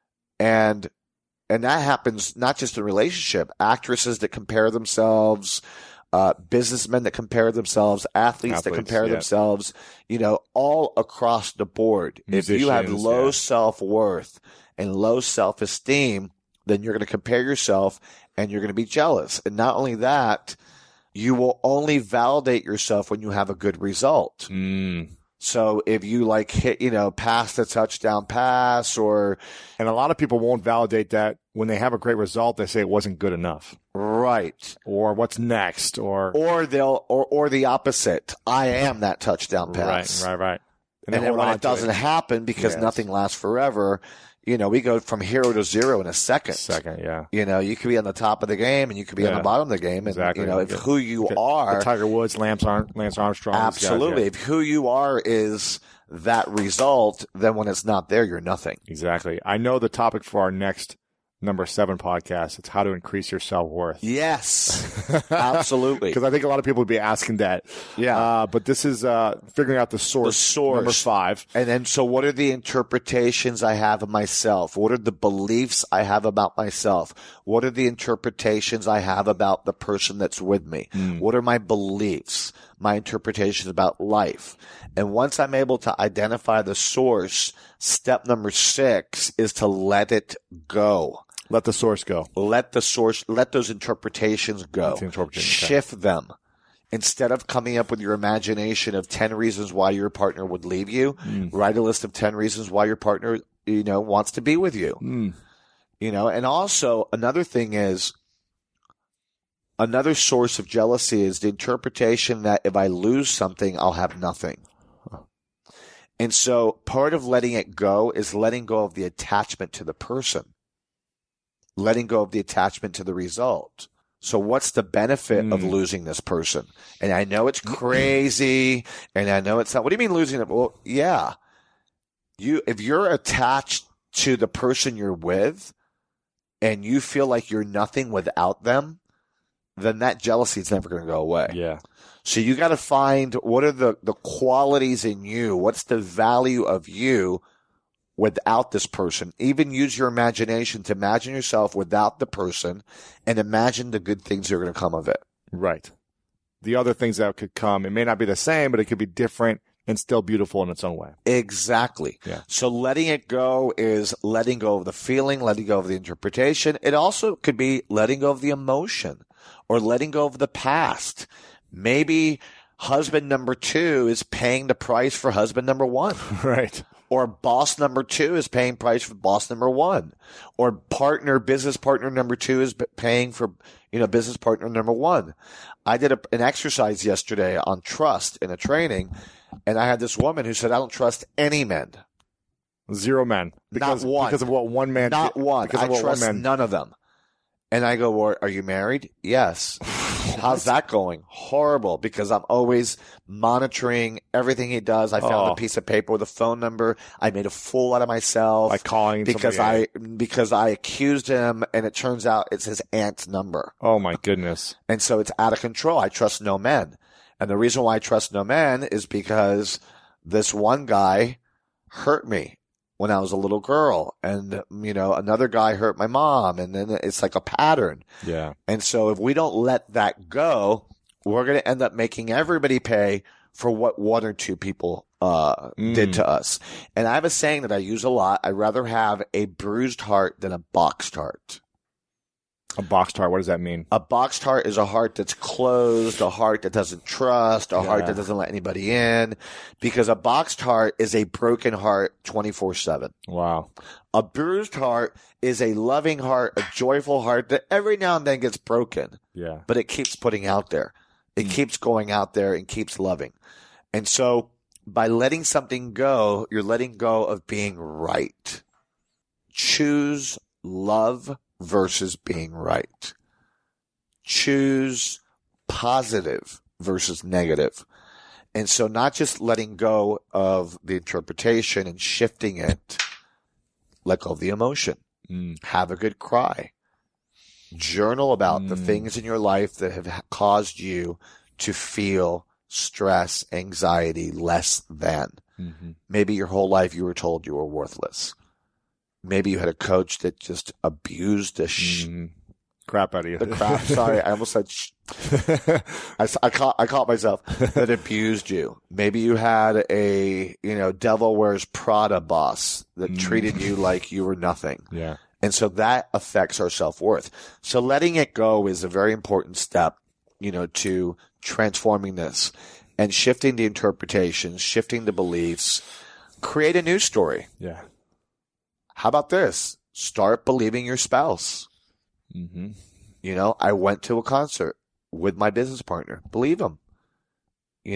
And and that happens not just in relationship, actresses that compare themselves, uh, businessmen that compare themselves, athletes, that Athletes, compare yeah. themselves, you know, all across the board. If you have Musicians, low yeah. self-worth and low self-esteem, then you're going to compare yourself and you're going to be jealous. And not only that, you will only validate yourself when you have a good result. Mm. So if you like hit, you know, pass the touchdown pass or And a lot of people won't validate that when they have a great result. They say it wasn't good enough, right. or what's next, or Or they'll, or, or the opposite. I am that touchdout pass. right, right, right. And, and then hold when on it to doesn't happen, because Yes. nothing lasts forever, you know, we go from hero to zero in a second. Second, yeah. You know, you could be on the top of the game and you could be on Yeah. the bottom of the game. And, Exactly. you know, if Yeah. who you The- are. the Tiger Woods, Lance, Arm, Lance Armstrong. these guys, Absolutely. yeah. If who you are is that result, then when it's not there, you're nothing. Exactly. I know the topic for our next number seven podcast. It's how to increase your self-worth. Yes. Absolutely. Because I think a lot of people would be asking that. Yeah. Uh, but this is uh, figuring out the source. The source. Number five. And then, so what are the interpretations I have of myself? What are the beliefs I have about myself? What are the interpretations I have about the person that's with me? Mm. What are my beliefs, my interpretations about life? And once I'm able to identify the source, step number six is to let it go. Let the source go. Let the source, let those interpretations go. Let the interpretation, okay. Shift them. Instead of coming up with your imagination of ten reasons why your partner would leave you, Mm. write a list of ten reasons why your partner, you know, wants to be with you. Mm. You know, and also another thing is, another source of jealousy is the interpretation that if I lose something, I'll have nothing. And so part of letting it go is letting go of the attachment to the person. Letting go of the attachment to the result. So what's the benefit Mm. of losing this person? And I know it's crazy, and I know it's not. What do you mean losing it? Well, yeah. You, if you're attached to the person you're with, and you feel like you're nothing without them, then that jealousy is never going to go away. Yeah. So you got to find what are the, the qualities in you? What's the value of you without this person? Even use your imagination to imagine yourself without the person and imagine the good things that are going to come of it. Right. The other things that could come, it may not be the same, but it could be different and still beautiful in its own way. Exactly. Yeah. So letting it go is letting go of the feeling, letting go of the interpretation. It also could be letting go of the emotion or letting go of the past. Maybe husband number two is paying the price for husband number one. Right. Or boss number two is paying price for boss number one. Or partner, business partner number two is paying for, you know, business partner number one. I did a, an exercise yesterday on trust in a training, and I had this woman who said, I don't trust any men. Zero men. Because, Not one. Because of what one man Not did. one. Because I of what trust one man. none of them. And I go, well, are you married? Yes. How's that going? Horrible, because I'm always monitoring everything he does. I found Oh. a piece of paper with a phone number. I made a fool out of myself. By calling because somebody I because I accused him, and it turns out it's his aunt's number. Oh my goodness. And so it's out of control. I trust no men. And the reason why I trust no men is because this one guy hurt me when I was a little girl. And, you know, another guy hurt my mom. And then it's like a pattern. Yeah. And so if we don't let that go, we're going to end up making everybody pay for what one or two people uh, Mm. did to us. And I have a saying that I use a lot. I'd rather have a bruised heart than a boxed heart. A boxed heart. What does that mean? A boxed heart is a heart that's closed, a heart that doesn't trust, a heart Yeah. that doesn't let anybody in. Because a boxed heart is a broken heart twenty-four seven. Wow. A bruised heart is a loving heart, a joyful heart that every now and then gets broken, Yeah. but it keeps putting out there. It Mm. keeps going out there and keeps loving. And so by letting something go, you're letting go of being right. Choose love versus being right. Choose positive versus negative. And so not just letting go of the interpretation and shifting it, let go of the emotion. Mm. Have a good cry. Journal about the Mm. things in your life that have caused you to feel stress, anxiety, less than. Mm-hmm. Maybe your whole life you were told you were worthless. Maybe you had a coach that just abused the sh- Mm. Crap out of you. the crap. Sorry, I almost said sh- I, s- I caught I caught myself that abused you. Maybe you had a you know Devil Wears Prada boss that Mm. treated you like you were nothing, Yeah. and so that affects our self worth. So letting it go is a very important step, you know, to transforming this and shifting the interpretations, shifting the beliefs. Create a new story. Yeah. How about this? Start believing your spouse. Mm-hmm. You know, I went to a concert with my business partner. Believe him. You know,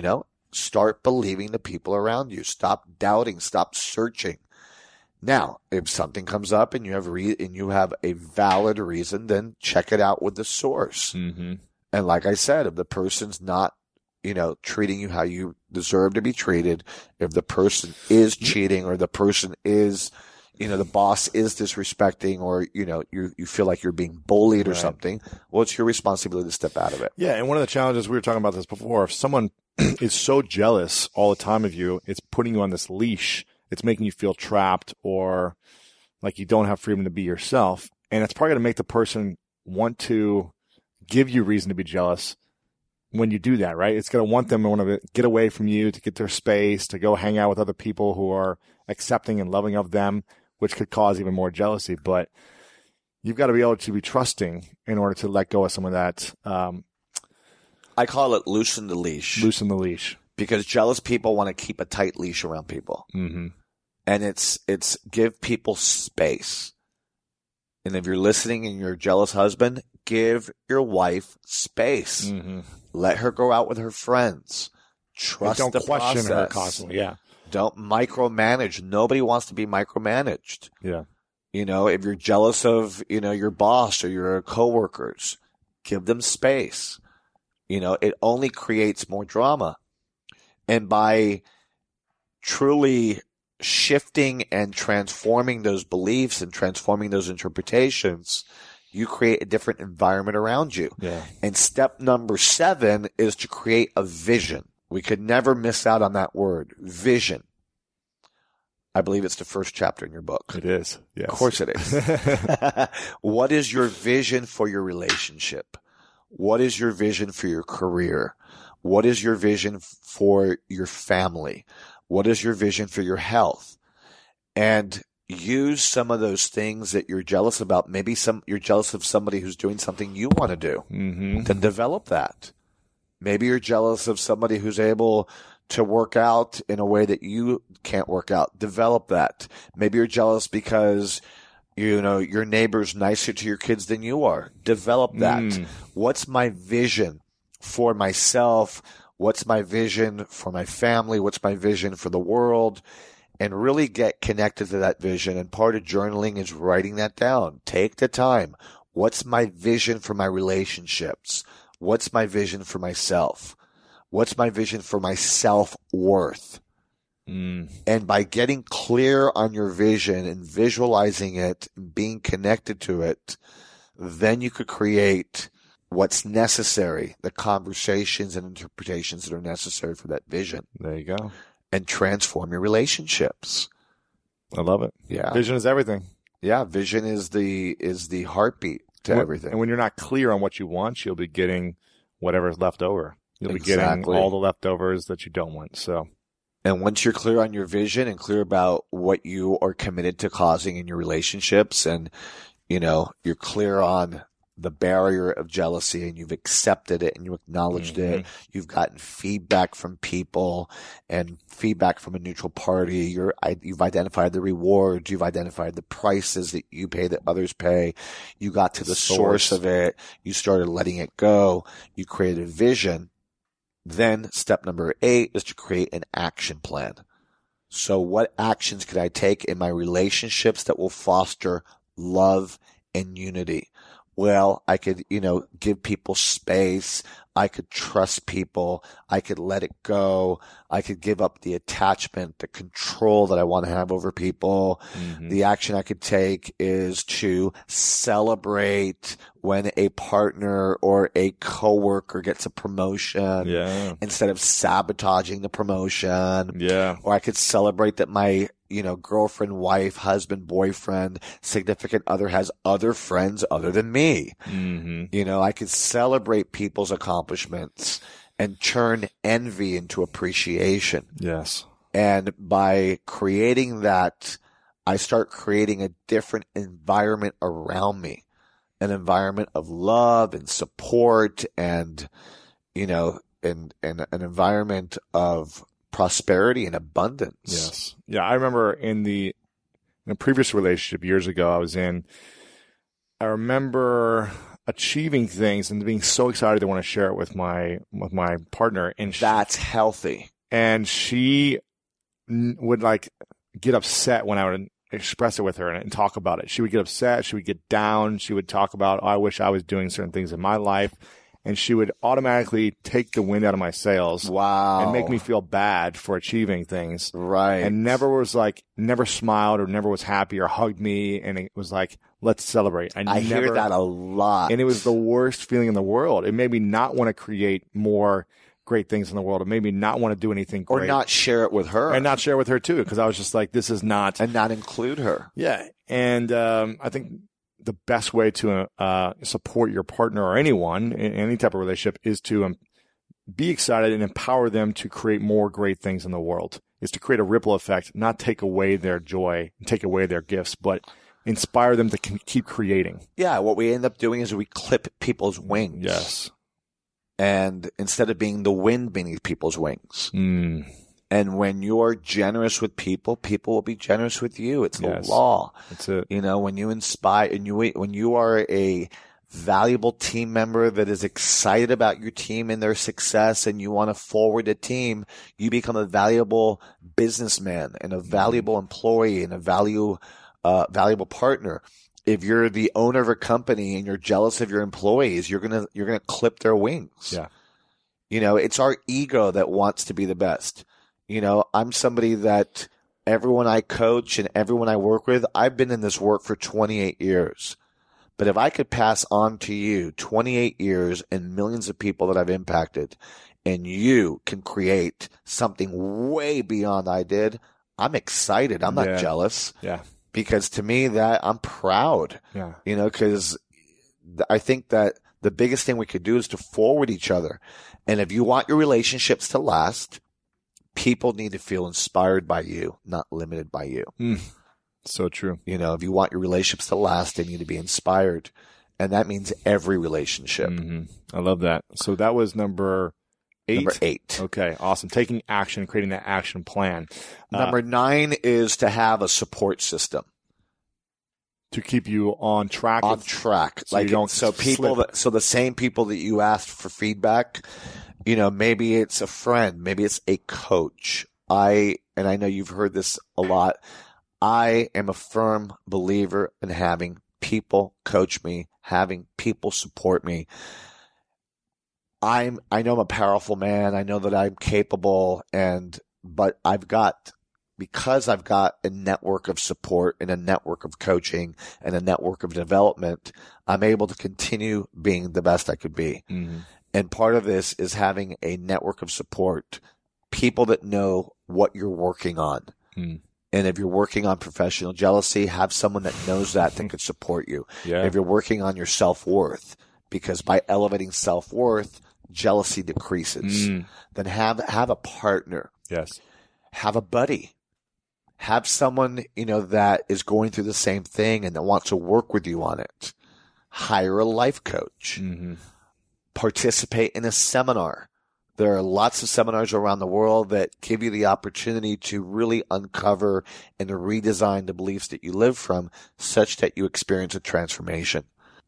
Start believing the people around you. Stop doubting. Stop searching. Now, if something comes up and you have re- and you have a valid reason, then check it out with the source. Mm-hmm. And like I said, if the person's not, you know, treating you how you deserve to be treated, if the person is cheating or the person is, you know, the boss is disrespecting or, you know, you you feel like you're being bullied or right. something, well, it's your responsibility to step out of it. Yeah, and one of the challenges, we were talking about this before, if someone is so jealous all the time of you, it's putting you on this leash. It's making you feel trapped or like you don't have freedom to be yourself. And it's probably going to make the person want to give you reason to be jealous when you do that, right? It's going to want them to want to get away from you, to get their space, to go hang out with other people who are accepting and loving of them, which could cause even more jealousy. But you've got to be able to be trusting in order to let go of some of that. Um, I call it loosen the leash. Loosen the leash. Because jealous people want to keep a tight leash around people. Mm-hmm. And it's it's give people space. And if you're listening and you're a jealous husband, give your wife space. Mm-hmm. Let her go out with her friends. Trust and don't the question process. her constantly. Yeah. Don't micromanage. Nobody wants to be micromanaged. Yeah. You know, if you're jealous of, you know, your boss or your coworkers, give them space. You know, it only creates more drama. And by truly shifting and transforming those beliefs and transforming those interpretations, you create a different environment around you. Yeah. And step number seven is to create a vision. We could never miss out on that word, vision. I believe it's the first chapter in your book. It is. Yes. Of course it is. What is your vision for your relationship? What is your vision for your career? What is your vision for your family? What is your vision for your health? And use some of those things that you're jealous about. Maybe some you're jealous of somebody who's doing something you want to do. Mm-hmm. Then develop that. Maybe you're jealous of somebody who's able to work out in a way that you can't work out. Develop that. Maybe you're jealous because, you know, your neighbor's nicer to your kids than you are. Develop that. Mm. What's my vision for myself? What's my vision for my family? What's my vision for the world? And really get connected to that vision. And part of journaling is writing that down. Take the time. What's my vision for my relationships? What's my vision for myself? What's my vision for my self-worth? Mm. And by getting clear on your vision and visualizing it, and being connected to it, then you could create what's necessary, the conversations and interpretations that are necessary for that vision. There you go. And transform your relationships. I love it. Yeah. Vision is everything. Yeah. Vision is the, is the heartbeat to When- everything. And when you're not clear on what you want, you'll be getting whatever's left over. You'll be getting Exactly. all the leftovers that you don't want. So, And once you're clear on your vision and clear about what you are committed to causing in your relationships, and, you know, you're clear on the barrier of jealousy and you've accepted it and you acknowledged Mm-hmm. it, you've gotten feedback from people and feedback from a neutral party, you're, you've identified the rewards, you've identified the prices that you pay that others pay, you got to the source, Source. of it, you started letting it go, you created a vision. Then step number eight is to create an action plan. So what actions could I take in my relationships that will foster love and unity? Well, I could, you know, give people space. I could trust people. I could let it go. I could give up the attachment, the control that I want to have over people. mm-hmm. The action I could take is to celebrate when a partner or a coworker gets a promotion yeah. instead of sabotaging the promotion. Yeah. Or I could celebrate that my, you know, girlfriend, wife, husband, boyfriend, significant other has other friends other than me. Mm-hmm. You know, I could celebrate people's accomplishments and turn envy into appreciation. Yes. And by creating that, I start creating a different environment around me, an environment of love and support and, you know, and, and an environment of prosperity and abundance. Yes. Yeah. I remember in the, in a previous relationship years ago I was in, I remember achieving things and being so excited to want to share it with my, with my partner. And she, That's healthy. and she n- would like get upset when I would express it with her and, and talk about it. She would get upset. She would get down. She would talk about, oh, I wish I was doing certain things in my life. And she would automatically take the wind out of my sails. Wow. And make me feel bad for achieving things. Right. And never was like, never smiled or never was happy or hugged me. And it was like, let's celebrate. I, I never, hear that a lot. And it was the worst feeling in the world. It made me not want to create more great things in the world. It made me not want to do anything great. Or not share it with her. And not share with her too. Because I was just like, this is not. And not include her. Yeah. And um, I think the best way to uh, support your partner or anyone in any type of relationship is to um, be excited and empower them to create more great things in the world. Is to create a ripple effect, not take away their joy, take away their gifts, but inspire them to keep creating. Yeah, what we end up doing is we clip people's wings. Yes. And instead of being the wind beneath people's wings. Mm. And when you're generous with people, people will be generous with you. It's the Yes. law. That's it. You know, when you inspire and you, when you are a valuable team member that is excited about your team and their success and you want to forward a team, you become a valuable businessman and a valuable employee and a value, uh, valuable partner. If you're the owner of a company and you're jealous of your employees, you're going to, you're going to clip their wings. Yeah. You know, it's our ego that wants to be the best. You know, I'm somebody that everyone I coach and everyone I work with, I've been in this work for twenty-eight years. But if I could pass on to you twenty-eight years and millions of people that I've impacted, and you can create something way beyond I did, I'm excited. I'm not Yeah. jealous. Yeah. Because to me, that I'm proud. Yeah. You know, because I think that the biggest thing we could do is to forward each other. And if you want your relationships to last, people need to feel inspired by you, not limited by you. Mm. So true. You know, if you want your relationships to last, they need to be inspired. And that means every relationship. Mm-hmm. I love that. So that was number eight. Number eight. Okay. Awesome. Taking action, creating that action plan. Number uh, nine is to have a support system. To keep you on track. On with, track. So like, you don't so people slip. that, so the same people that you asked for feedback, you know, maybe it's a friend, maybe it's a coach. I, and I know you've heard this a lot. I am a firm believer in having people coach me, having people support me. I'm, I know I'm a powerful man. I know that I'm capable and, but I've got, because I've got a network of support and a network of coaching and a network of development, I'm able to continue being the best I could be. Mm-hmm. And part of this is having a network of support, people that know what you're working on. Mm. And if you're working on professional jealousy, have someone that knows that that could support you. Yeah. If you're working on your self-worth, because by elevating self-worth, jealousy decreases. Mm. Then have, have a partner. Yes. Have a buddy. Have someone, you know, that is going through the same thing and that wants to work with you on it. Hire a life coach. Mm-hmm. Participate in a seminar. There are lots of seminars around the world that give you the opportunity to really uncover and redesign the beliefs that you live from such that you experience a transformation.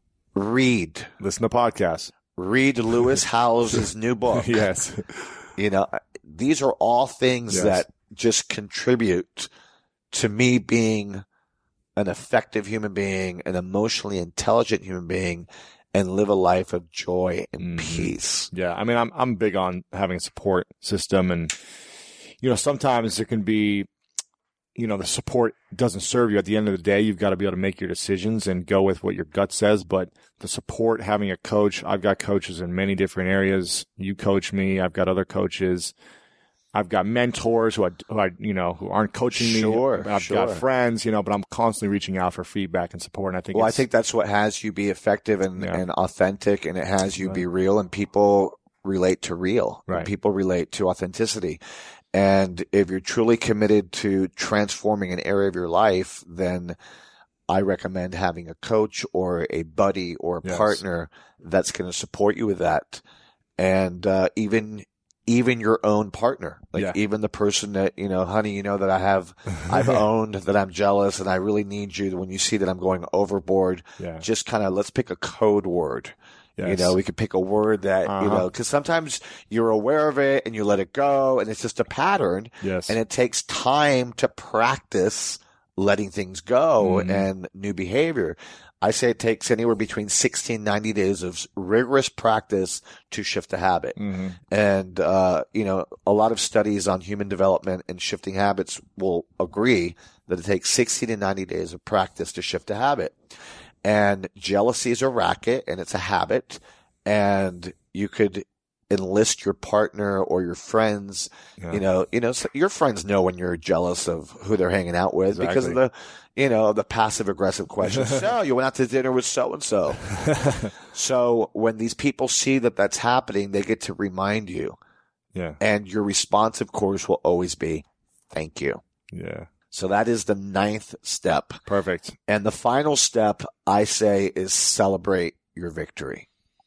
Read. Listen to podcasts. Read Lewis Howes' new book. Yes. You know, these are all things Yes. that just contribute to me being an effective human being, an emotionally intelligent human being, and live a life of joy and Mhm. peace. Yeah. I mean, I'm, I'm big on having a support system and, you know, sometimes there can be, you know, the support doesn't serve you. At the end of the day, you've got to be able to make your decisions and go with what your gut says. But the support, having a coach, I've got coaches in many different areas. You coach me. I've got other coaches. I've got mentors who I, who I you know, who aren't coaching me. Sure, I've sure. got friends, you know, but I'm constantly reaching out for feedback and support. And I think, Well, I it's, think that's what has you be effective and, Yeah. and authentic, and it has you Right. be real, and people relate to real. And Right. people relate to authenticity. And if you're truly committed to transforming an area of your life, then I recommend having a coach or a buddy or a Yes. partner that's going to support you with that. And uh, even even your own partner, like Yeah. even the person that, you know, honey, you know that I have, I've owned that I'm jealous and I really need you. When you see that I'm going overboard, yeah. just kind of let's pick a code word, Yes. You know, we could pick a word that, uh-huh. you know, because sometimes you're aware of it and you let it go and it's just a pattern. Yes. And it takes time to practice letting things go mm-hmm. and new behavior. I say it takes anywhere between sixty and ninety days of rigorous practice to shift a habit. Mm-hmm. And, uh, you know, a lot of studies on human development and shifting habits will agree that it takes sixty to ninety days of practice to shift a habit. And jealousy is a racket and it's a habit. And you could enlist your partner or your friends. Yeah. You know, you know, so your friends know when you're jealous of who they're hanging out with exactly. because of the, you know, the passive aggressive questions. So you went out to dinner with so and so. So when these people see that that's happening, they get to remind you. Yeah. And your response, of course, will always be, thank you. Yeah. So that is the ninth step. Perfect. And the final step, I say, is celebrate your victory.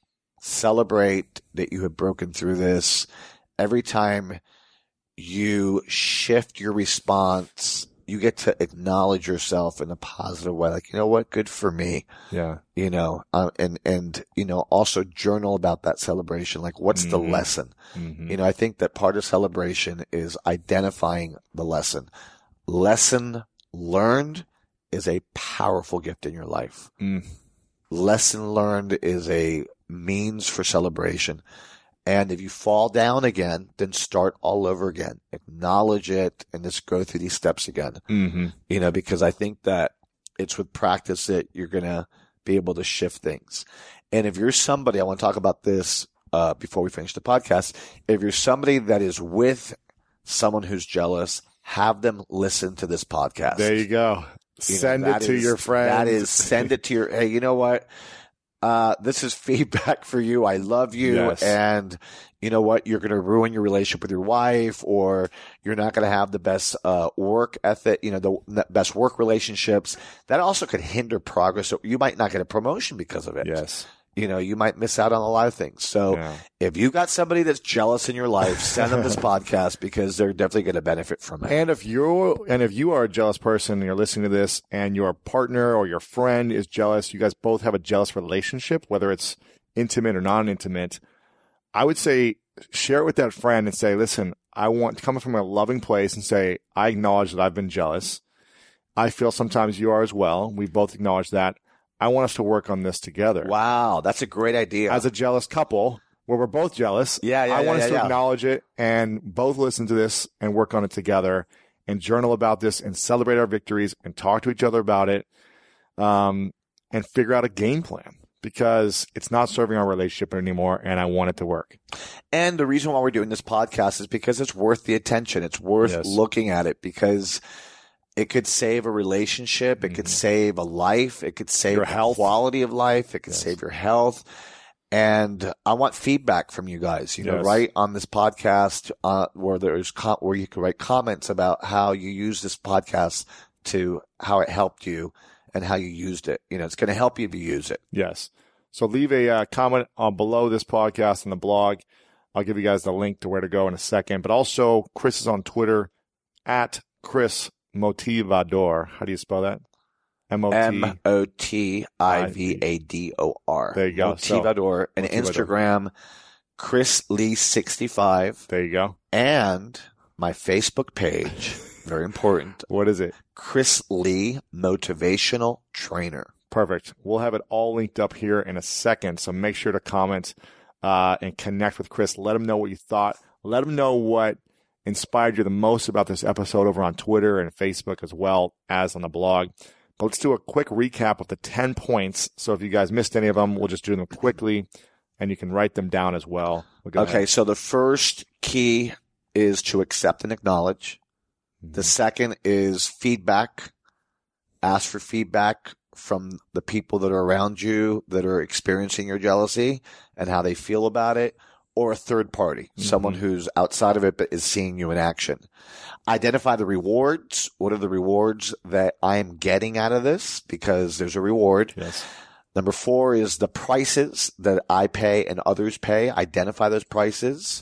Celebrate that you have broken through this. Every time you shift your response, you get to acknowledge yourself in a positive way. Like, you know what? Good for me. Yeah. You know, uh, and, and, you know, also journal about that celebration. Like, what's mm-hmm. the lesson? Mm-hmm. You know, I think that part of celebration is identifying the lesson. Lesson learned is a powerful gift in your life. Mm. Lesson learned is a means for celebration. And if you fall down again, then start all over again. Acknowledge it and just go through these steps again. Mm-hmm. You know, because I think that it's with practice that you're going to be able to shift things. And if you're somebody, I want to talk about this uh, before we finish the podcast. If you're somebody that is with someone who's jealous, have them listen to this podcast. There you go. You send know, it to is, your friends. That is, send it to your, hey, you know what? Uh, this is feedback for you. I love you. Yes. And you know what? You're going to ruin your relationship with your wife, or you're not going to have the best, uh, work ethic, you know, the, the best work relationships. That also could hinder progress. So you might not get a promotion because of it. Yes. You know, you might miss out on a lot of things. So yeah. if you got somebody that's jealous in your life, send them this podcast because they're definitely going to benefit from it. And if you're, and if you are a jealous person and you're listening to this and your partner or your friend is jealous, you guys both have a jealous relationship, whether it's intimate or non-intimate, I would say share it with that friend and say, listen, I want to come from a loving place and say, I acknowledge that I've been jealous. I feel sometimes you are as well. We both acknowledge that. I want us to work on this together. Wow, that's a great idea. As a jealous couple, where we're both jealous, yeah, yeah, I want yeah, us to yeah. acknowledge it and both listen to this and work on it together and journal about this and celebrate our victories and talk to each other about it um, and figure out a game plan because it's not serving our relationship anymore and I want it to work. And the reason why we're doing this podcast is because it's worth the attention. It's worth yes. looking at it because it could save a relationship. It mm-hmm. could save a life. It could save your the health. Quality of life. It could yes. save your health. And I want feedback from you guys, you know, yes. right on this podcast, uh, where there's, com- where you can write comments about how you use this podcast to how it helped you and how you used it. You know, it's going to help you if you use it. Yes. So leave a uh, comment on below this podcast on the blog. I'll give you guys the link to where to go in a second, but also Chris is on Twitter at Chris Motivador. How do you spell that? M O T M O T I V A D O R. There you go. Motivador. And Motivador. Instagram, Chris Lee sixty-five. There you go. And my Facebook page, very important. What is it? Chris Lee Motivational Trainer. Perfect. We'll have it all linked up here in a second. So make sure to comment uh, and connect with Chris. Let him know what you thought. Let him know what inspired you the most about this episode over on Twitter and Facebook as well as on the blog. But let's do a quick recap of the ten points. So if you guys missed any of them, we'll just do them quickly and you can write them down as well. We'll okay. Ahead. So the first key is to accept and acknowledge. Mm-hmm. The second is feedback. Ask for feedback from the people that are around you that are experiencing your jealousy and how they feel about it. Or a third party, mm-hmm. someone who's outside of it but is seeing you in action. Identify the rewards. What are the rewards that I am getting out of this? Because there's a reward. Yes. Number four is the prices that I pay and others pay. Identify those prices.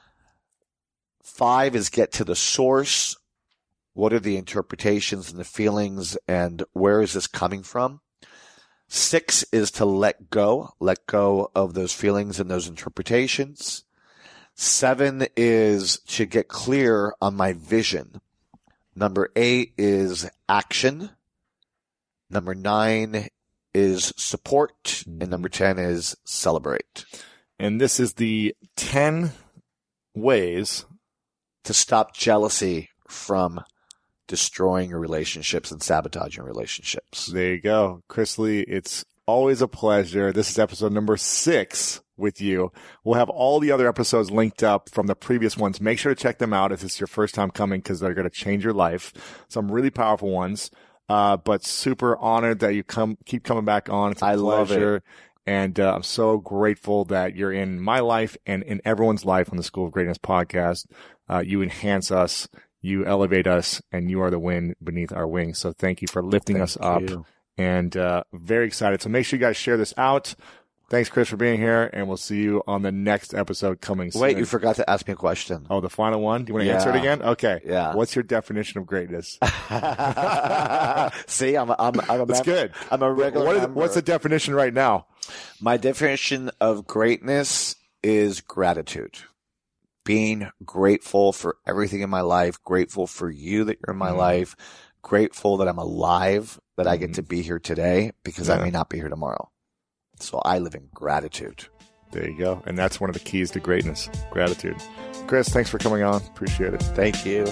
Five is get to the source. What are the interpretations and the feelings and where is this coming from? Six is to let go, let go of those feelings and those interpretations. Seven is to get clear on my vision. Number eight is action. Number nine is support. And number ten is celebrate. And this is the ten ways to stop jealousy from destroying your relationships and sabotaging relationships. There you go. Chris Lee, it's always a pleasure. This is episode number six with you. We'll have all the other episodes linked up from the previous ones. Make sure to check them out if it's your first time coming, because they're going to change your life. Some really powerful ones, uh, but super honored that you come keep coming back on. It's a I pleasure. love it. And uh, I'm so grateful that you're in my life and in everyone's life on the School of Greatness podcast. Uh, you enhance us. You elevate us, and you are the wind beneath our wings. So thank you for lifting Thank us up, you. and uh, very excited. So make sure you guys share this out. Thanks, Chris, for being here, and we'll see you on the next episode coming soon. Wait, you forgot to ask me a question. Oh, the final one? Do you want to Yeah. answer it again? Okay. Yeah. What's your definition of greatness? See, I'm a, I'm, a- I'm a That's mem- good. I'm a regular What is, member. what's the definition right now? My definition of greatness is gratitude. Being grateful for everything in my life, grateful for you that you're in my Mm-hmm. life, grateful that I'm alive, that I get to be here today, because I Yeah. may not be here tomorrow. So I live in gratitude. There you go. And that's one of the keys to greatness, gratitude. Chris, thanks for coming on. Appreciate it. Thank you.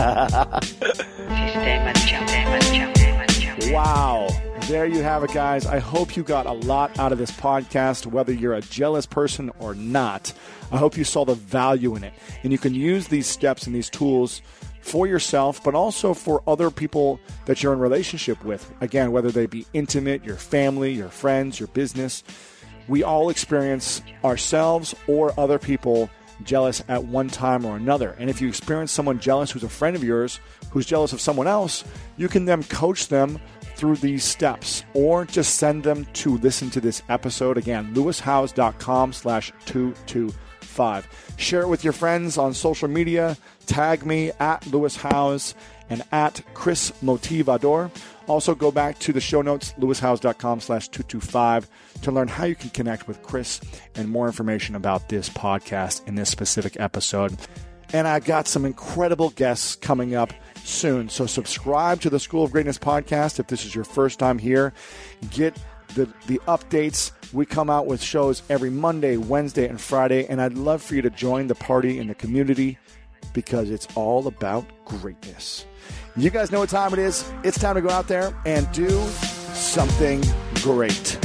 Wow. There you have it, guys. I hope you got a lot out of this podcast, whether you're a jealous person or not. I hope you saw the value in it. And you can use these steps and these tools for yourself, but also for other people that you're in relationship with. Again, whether they be intimate, your family, your friends, your business. We all experience ourselves or other people jealous at one time or another. And if you experience someone jealous who's a friend of yours, who's jealous of someone else, you can then coach them through these steps, or just send them to listen to this episode. Again, lewishowes.com slash 225. Share it with your friends on social media. Tag me at Lewis Howes and at Chris Motivador. Also, go back to the show notes, lewishowes.com slash 225, to learn how you can connect with Chris and more information about this podcast in this specific episode. And I've got some incredible guests coming up soon. So subscribe to the School of Greatness podcast if this is your first time here. Get the, the updates. We come out with shows every Monday, Wednesday, and Friday. And I'd love for you to join the party in the community, because it's all about greatness. You guys know what time it is. It's time to go out there and do something great.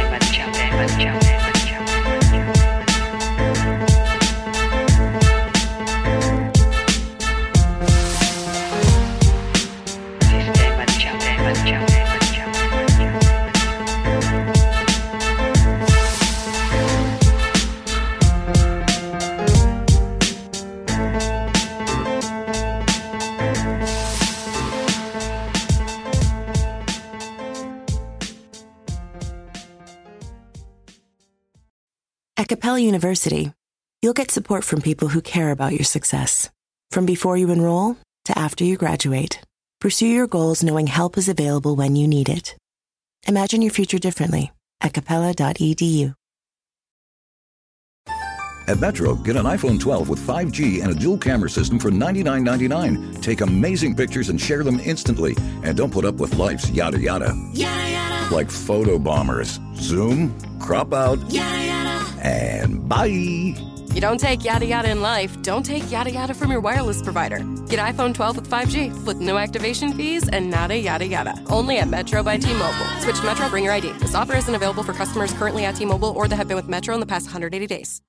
At Capella University, you'll get support from people who care about your success. From before you enroll to after you graduate, pursue your goals knowing help is available when you need it. Imagine your future differently at capella dot e d u. At Metro, get an iPhone twelve with five G and a dual camera system for ninety-nine ninety-nine. Take amazing pictures and share them instantly. And don't put up with life's yada yada. Yada yada. Like photo bombers. Zoom, crop out, Yada yada. and bye. You don't take yada yada in life, don't take yada yada from your wireless provider. Get iPhone twelve with five G with no activation fees and nada yada yada. Only at Metro by T-Mobile. Switch to Metro, bring your I D. This offer isn't available for customers currently at T-Mobile or that have been with Metro in the past one hundred eighty days.